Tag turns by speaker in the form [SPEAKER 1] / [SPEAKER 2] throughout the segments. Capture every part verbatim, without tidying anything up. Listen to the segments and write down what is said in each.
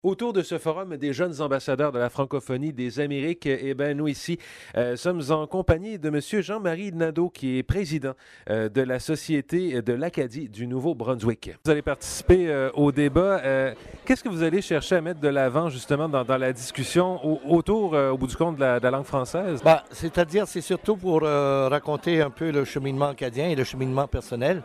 [SPEAKER 1] Autour de ce forum des jeunes ambassadeurs de la francophonie des Amériques, eh bien, nous ici euh, sommes en compagnie de M. Jean-Marie Nadeau, qui est président euh, de la Société de l'Acadie du Nouveau-Brunswick. Vous allez participer euh, au débat. Euh, qu'est-ce que vous allez chercher à mettre de l'avant, justement, dans, dans la discussion au, autour, euh, au bout du compte, de la, de la langue française?
[SPEAKER 2] Ben, c'est-à-dire, c'est surtout pour euh, raconter un peu le cheminement acadien et le cheminement personnel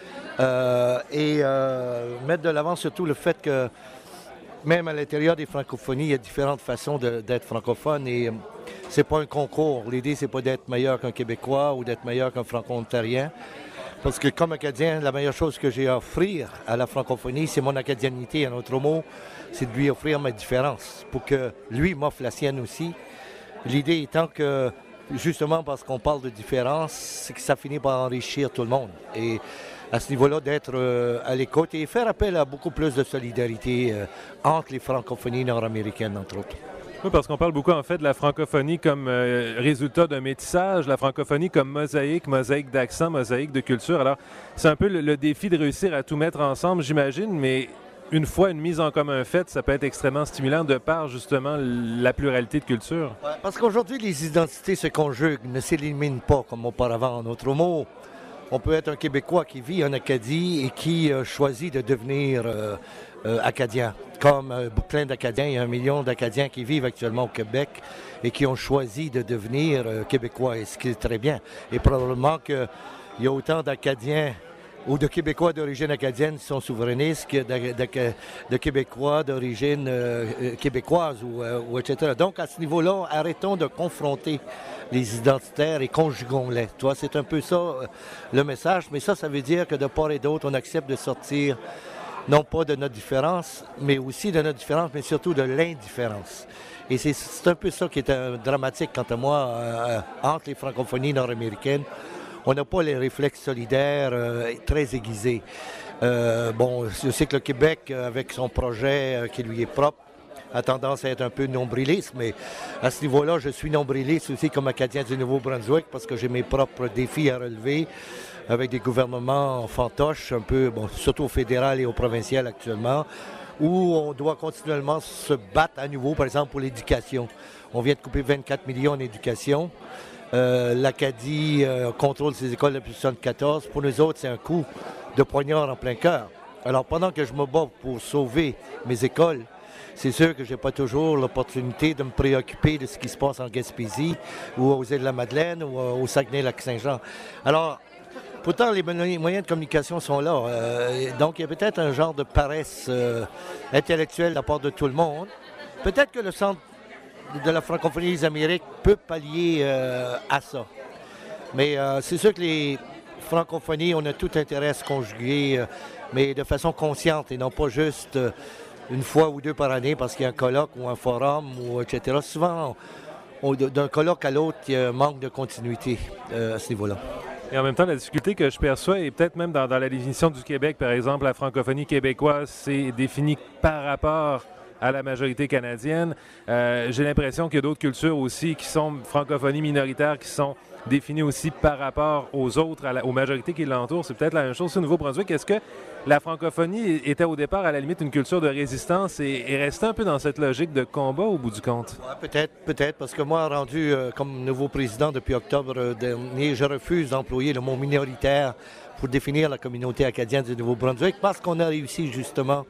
[SPEAKER 2] euh, et euh, mettre de l'avant surtout le fait que même à l'intérieur des francophonies, il y a différentes façons de, d'être francophone et euh, c'est pas un concours. L'idée, c'est pas d'être meilleur qu'un Québécois ou d'être meilleur qu'un Franco-Ontarien. Parce que comme Acadien, la meilleure chose que j'ai à offrir à la francophonie, c'est mon acadianité. En autre mot, c'est de lui offrir ma différence pour que lui m'offre la sienne aussi. L'idée étant que, justement parce qu'on parle de différence, c'est que ça finit par enrichir tout le monde. Et à ce niveau-là, d'être euh, à l'écoute et faire appel à beaucoup plus de solidarité euh, entre les francophonies nord-américaines, entre autres.
[SPEAKER 1] Oui, parce qu'on parle beaucoup, en fait, de la francophonie comme euh, résultat d'un métissage, la francophonie comme mosaïque, mosaïque d'accent, mosaïque de culture. Alors, c'est un peu le, le défi de réussir à tout mettre ensemble, j'imagine, mais une fois une mise en commun faite, ça peut être extrêmement stimulant de par, justement, la pluralité de cultures.
[SPEAKER 2] Ouais, parce qu'aujourd'hui, les identités se conjuguent, ne s'éliminent pas comme auparavant. En autre mot, on peut être un Québécois qui vit en Acadie et qui euh, choisit de devenir euh, euh, Acadien. Comme euh, plein d'Acadiens, il y a un million d'Acadiens qui vivent actuellement au Québec et qui ont choisi de devenir euh, Québécois, et ce qui est très bien. Et probablement qu'il y a autant d'Acadiens ou de Québécois d'origine acadienne qui sont souverainistes que de, de, de Québécois d'origine euh, québécoise, ou, euh, ou et cetera. Donc, à ce niveau-là, arrêtons de confronter les identitaires et conjuguons-les. Toi, c'est un peu ça euh, le message, mais ça, ça veut dire que de part et d'autre, on accepte de sortir non pas de notre différence, mais aussi de notre différence, mais surtout de l'indifférence. Et c'est, c'est un peu ça qui est euh, dramatique, quant à moi, euh, entre les francophonies nord-américaines. On n'a pas les réflexes solidaires euh, très aiguisés. Euh, bon, je sais que le Québec, avec son projet euh, qui lui est propre, a tendance à être un peu nombriliste, mais à ce niveau-là, je suis nombriliste aussi comme Acadien du Nouveau-Brunswick parce que j'ai mes propres défis à relever avec des gouvernements fantoches, un peu, bon, surtout au fédéral et au provincial actuellement, où on doit continuellement se battre à nouveau, par exemple, pour l'éducation. On vient de couper vingt-quatre millions en éducation. Euh, L'Acadie euh, contrôle ses écoles depuis soixante-quatorze. Pour nous autres, c'est un coup de poignard en plein cœur. Alors, pendant que je me bats pour sauver mes écoles, c'est sûr que je n'ai pas toujours l'opportunité de me préoccuper de ce qui se passe en Gaspésie ou aux Îles-de-la-Madeleine ou euh, au Saguenay-Lac-Saint-Jean. Alors, pourtant, les moyens de communication sont là. Euh, donc, il y a peut-être un genre de paresse euh, intellectuelle de la part de tout le monde. Peut-être que le Centre de la francophonie des Amériques peut pallier euh, à ça. Mais euh, c'est sûr que les francophonies, on a tout intérêt à se conjuguer, euh, mais de façon consciente et non pas juste euh, une fois ou deux par année parce qu'il y a un colloque ou un forum, ou et cetera. Souvent, on, d'un colloque à l'autre, il y a un manque de continuité euh, à ce niveau-là.
[SPEAKER 1] Et en même temps, la difficulté que je perçois, et peut-être même dans, dans la définition du Québec, par exemple, la francophonie québécoise, c'est défini par rapport à la majorité canadienne. Euh, j'ai l'impression qu'il y a d'autres cultures aussi qui sont francophonie minoritaires, qui sont définies aussi par rapport aux autres, à la, aux majorités qui l'entourent. C'est peut-être la même chose au Nouveau-Brunswick. Est-ce que la francophonie était au départ, à la limite, une culture de résistance et est restée un peu dans cette logique de combat au bout du compte?
[SPEAKER 2] Ouais, peut-être, peut-être, parce que moi, rendu euh, comme nouveau président depuis octobre euh, dernier, je refuse d'employer le mot minoritaire pour définir la communauté acadienne du Nouveau-Brunswick parce qu'on a réussi justement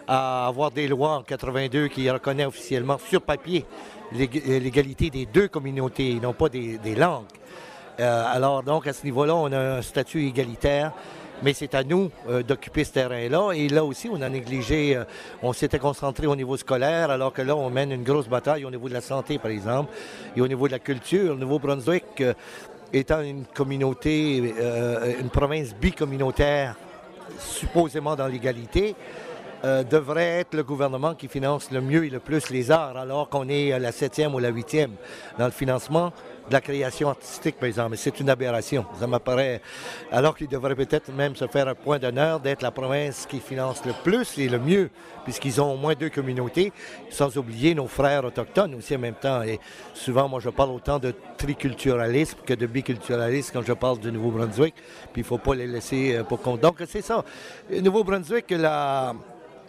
[SPEAKER 2] à avoir des lois en quatre-vingt-deux qui reconnaissent officiellement sur papier l'égalité des deux communautés et non pas des, des langues. Euh, alors donc à ce niveau-là, on a un statut égalitaire, mais c'est à nous euh, d'occuper ce terrain-là. Et là aussi, on a négligé, euh, on s'était concentré au niveau scolaire, alors que là, on mène une grosse bataille au niveau de la santé, par exemple, et au niveau de la culture. Le Nouveau-Brunswick, euh, étant une communauté, euh, une province bicommunautaire, supposément dans l'égalité, Euh, devrait être le gouvernement qui finance le mieux et le plus les arts, alors qu'on est à la septième ou la huitième dans le financement de la création artistique, par exemple. C'est une aberration, ça m'apparaît. Alors qu'il devrait peut-être même se faire un point d'honneur d'être la province qui finance le plus et le mieux, puisqu'ils ont au moins deux communautés, sans oublier nos frères autochtones aussi en même temps. Et souvent, moi, je parle autant de triculturalisme que de biculturalisme quand je parle du Nouveau-Brunswick, puis il ne faut pas les laisser pour compte. Donc, c'est ça. Nouveau-Brunswick, la...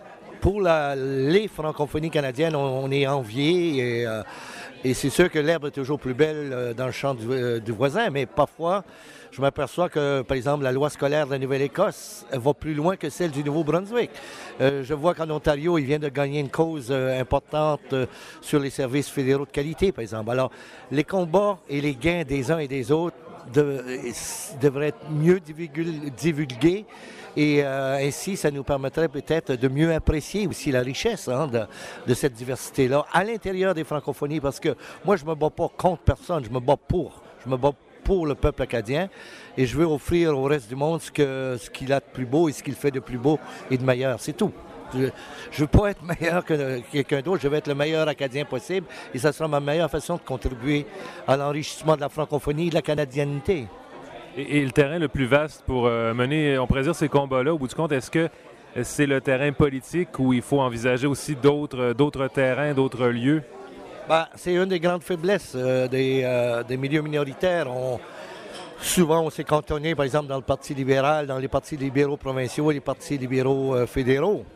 [SPEAKER 2] pour la, les francophonies canadiennes, on, on est envié et, euh, et c'est sûr que l'herbe est toujours plus belle euh, dans le champ du, euh, du voisin, mais parfois, je m'aperçois que, par exemple, la loi scolaire de la Nouvelle-Écosse va plus loin que celle du Nouveau-Brunswick. Euh, je vois qu'en Ontario, il vient de gagner une cause euh, importante euh, sur les services fédéraux de qualité, par exemple. Alors, les combats et les gains des uns et des autres de, devraient être mieux divulgués et euh, ainsi, ça nous permettrait peut-être de mieux apprécier aussi la richesse hein, de, de cette diversité-là à l'intérieur des francophonies, parce que moi, je ne me bats pas contre personne, je me bats pour. Je me bats pour le peuple acadien et je veux offrir au reste du monde ce que, ce qu'il a de plus beau et ce qu'il fait de plus beau et de meilleur. C'est tout. Je ne veux pas être meilleur que quelqu'un d'autre, je veux être le meilleur acadien possible et ça sera ma meilleure façon de contribuer à l'enrichissement de la francophonie et de la canadianité.
[SPEAKER 1] Et, et le terrain le plus vaste pour euh, mener, on pourrait dire, ces combats-là, au bout du compte, est-ce que c'est le terrain politique où il faut envisager aussi d'autres, d'autres terrains, d'autres lieux?
[SPEAKER 2] Ben, c'est une des grandes faiblesses euh, des, euh, des milieux minoritaires. On, souvent, on s'est cantonné, par exemple, dans le Parti libéral, dans les partis libéraux provinciaux et les partis libéraux euh, fédéraux.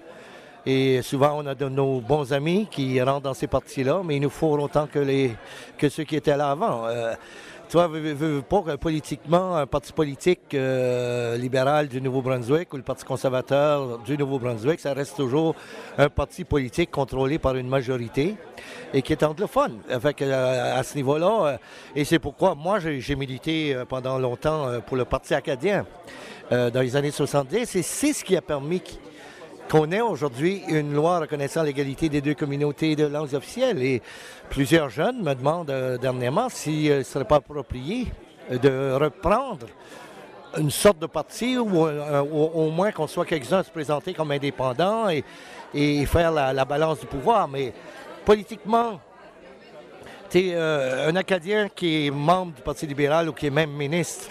[SPEAKER 2] Et souvent, on a de nos bons amis qui rentrent dans ces partis-là, mais il nous faut autant que, les, que ceux qui étaient là avant. Euh, Tu vois, veux, veux pas que politiquement, un parti politique euh, libéral du Nouveau-Brunswick ou le Parti conservateur du Nouveau-Brunswick, ça reste toujours un parti politique contrôlé par une majorité et qui est anglophone. Fait que, à, à ce niveau-là, euh, et c'est pourquoi moi, j'ai, j'ai milité euh, pendant longtemps euh, pour le Parti acadien euh, dans les années soixante-dix et c'est ce qui a permis qu'on ait aujourd'hui une loi reconnaissant l'égalité des deux communautés de langues officielles. Et plusieurs jeunes me demandent euh, dernièrement s'il ne serait pas approprié de reprendre une sorte de parti ou, euh, ou au moins qu'on soit quelques-uns à se présenter comme indépendants et, et faire la, la balance du pouvoir. Mais politiquement, tu es euh, un Acadien qui est membre du Parti libéral ou qui est même ministre.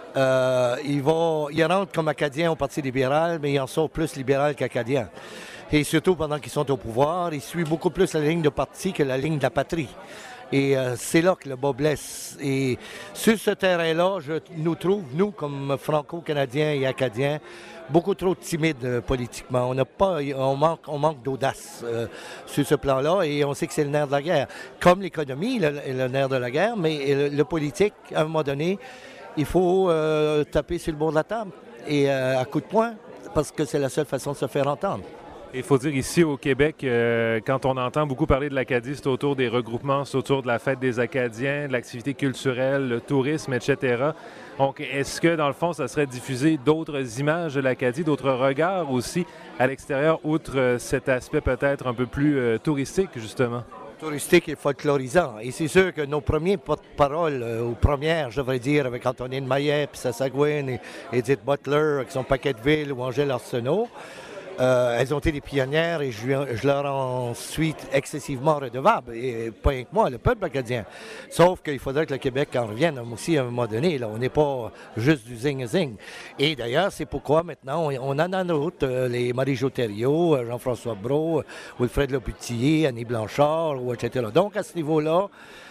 [SPEAKER 2] Euh, il, va, il rentre comme Acadien au Parti libéral, mais il en sort plus libéral qu'Acadien. Et surtout pendant qu'ils sont au pouvoir, il suit beaucoup plus la ligne de parti que la ligne de la patrie. Et euh, c'est là que le bas blesse. Et sur ce terrain-là, je nous trouve, nous, comme Franco-Canadiens et Acadiens, beaucoup trop timides euh, politiquement. On n'a pas, on manque, on manque d'audace euh, sur ce plan-là et on sait que c'est le nerf de la guerre. Comme l'économie, le, le nerf de la guerre, mais le, le politique, à un moment donné, il faut euh, taper sur le bord de la table et euh, à coups de poing, parce que c'est la seule façon de se faire entendre.
[SPEAKER 1] Il faut dire ici au Québec, euh, quand on entend beaucoup parler de l'Acadie, c'est autour des regroupements, c'est autour de la fête des Acadiens, de l'activité culturelle, le tourisme, et cetera. Donc, est-ce que, dans le fond, ça serait diffuser d'autres images de l'Acadie, d'autres regards aussi à l'extérieur, outre euh, cet aspect peut-être un peu plus euh, touristique, justement?
[SPEAKER 2] Touristique et folklorisant. Et c'est sûr que nos premiers porte-parole, euh, ou premières, je devrais dire, avec Antonine Maillet, puis Sassa Gwynne et Edith Butler, avec son Paquetteville ou Angèle Arsenault, euh, elles ont été des pionnières et je, je leur en suis excessivement redevable. Et pas rien que moi, le peuple acadien. Sauf qu'il faudrait que le Québec en revienne aussi à un moment donné. Là. On n'est pas juste du zing-zing. Et d'ailleurs, c'est pourquoi maintenant, on, on en a d'autres, euh, les Marie-Jo Thériault, euh, Jean-François Brault, euh, Wilfred Lepetillier, Annie Blanchard, ou et cetera. Donc, à ce niveau-là,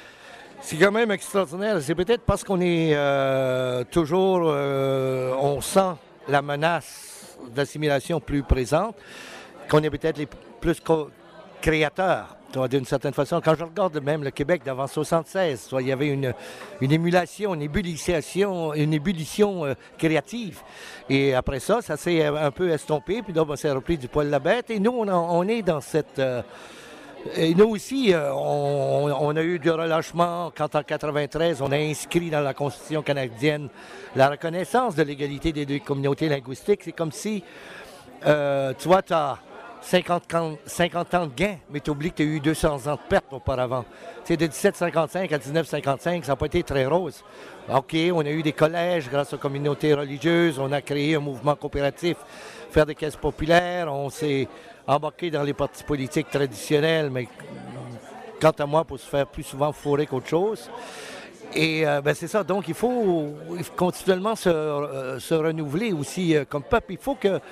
[SPEAKER 2] c'est quand même extraordinaire. C'est peut-être parce qu'on est euh, toujours, euh, on sent la menace d'assimilation plus présente, qu'on est peut-être les plus co- créateurs, d'une certaine façon. Quand je regarde même le Québec d'avant soixante-seize, il y avait une, une émulation, une ébullition, une ébullition euh, créative. Et après ça, ça s'est un peu estompé, puis là, on s'est repris du poil de la bête. Et nous, on, a, on est dans cette... Euh, Et nous aussi, euh, on, on a eu du relâchement quand en quatre-vingt-treize, on a inscrit dans la Constitution canadienne la reconnaissance de l'égalité des deux communautés linguistiques. C'est comme si, euh, tu vois, tu as cinquante ans de gain, mais tu oublies que tu as eu deux cents ans de perte auparavant. C'est de dix-sept cinquante-cinq à dix-neuf cinquante-cinq, ça n'a pas été très rose. OK, on a eu des collèges grâce aux communautés religieuses, on a créé un mouvement coopératif, faire des caisses populaires, on s'est embarqué dans les partis politiques traditionnels, mais quant à moi, pour se faire plus souvent fourrer qu'autre chose. Et euh, ben c'est ça, donc il faut, il faut continuellement se, euh, se renouveler aussi euh, comme peuple. Il faut que,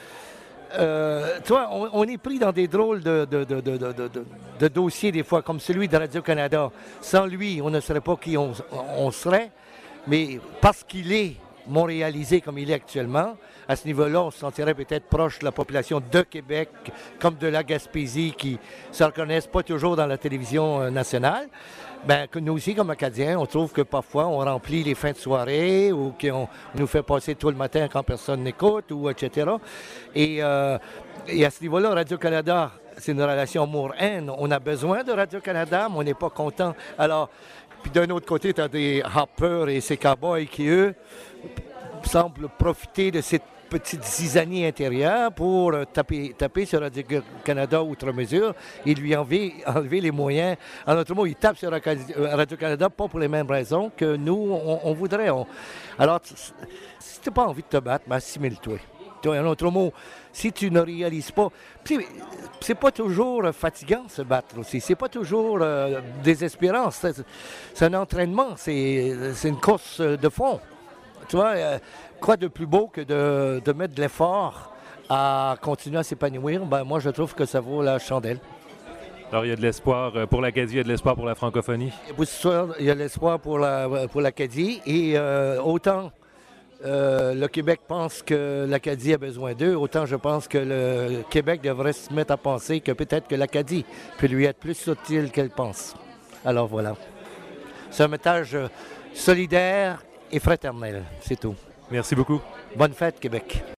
[SPEAKER 2] euh, tu vois, on, on est pris dans des drôles de, de, de, de, de, de, de dossiers des fois, comme celui de Radio-Canada. Sans lui, on ne serait pas qui on, on serait, mais parce qu'il est montréalisé comme il est actuellement, à ce niveau-là, on se sentirait peut-être proche de la population de Québec, comme de la Gaspésie, qui ne se reconnaissent pas toujours dans la télévision euh, nationale. Bien, que nous aussi, comme Acadiens, on trouve que parfois, on remplit les fins de soirée ou qu'on nous fait passer tout le matin quand personne n'écoute, ou et cetera. Et, euh, et à ce niveau-là, Radio-Canada, c'est une relation amour-haine. On a besoin de Radio-Canada, mais on n'est pas content. Alors, puis d'un autre côté, tu as des hoppers et ces cowboys qui, eux, semblent profiter de cette petite zizanie intérieure pour taper, taper sur Radio-Canada outre mesure et lui enlever, enlever les moyens. En autre mot, ils tapent sur Radio-Canada pas pour les mêmes raisons que nous, on, on voudrait. On... Alors, si tu n'as pas envie de te battre, ben, assimile-toi. En autre mot, si tu ne réalises pas... C'est pas toujours fatigant se battre aussi. C'est pas toujours euh, désespérant. C'est un entraînement. C'est une course de fond. Tu vois, euh, quoi de plus beau que de, de mettre de l'effort à continuer à s'épanouir? Ben, moi, je trouve que ça vaut la chandelle.
[SPEAKER 1] Alors, il y a de l'espoir pour l'Acadie, il y a de l'espoir pour la francophonie?
[SPEAKER 2] Il y a de l'espoir pour la, pour l'Acadie. Et euh, autant euh, le Québec pense que l'Acadie a besoin d'eux, autant je pense que le Québec devrait se mettre à penser que peut-être que l'Acadie peut lui être plus utile qu'elle pense. Alors voilà. C'est un message solidaire et fraternel, c'est tout.
[SPEAKER 1] Merci beaucoup.
[SPEAKER 2] Bonne fête, Québec.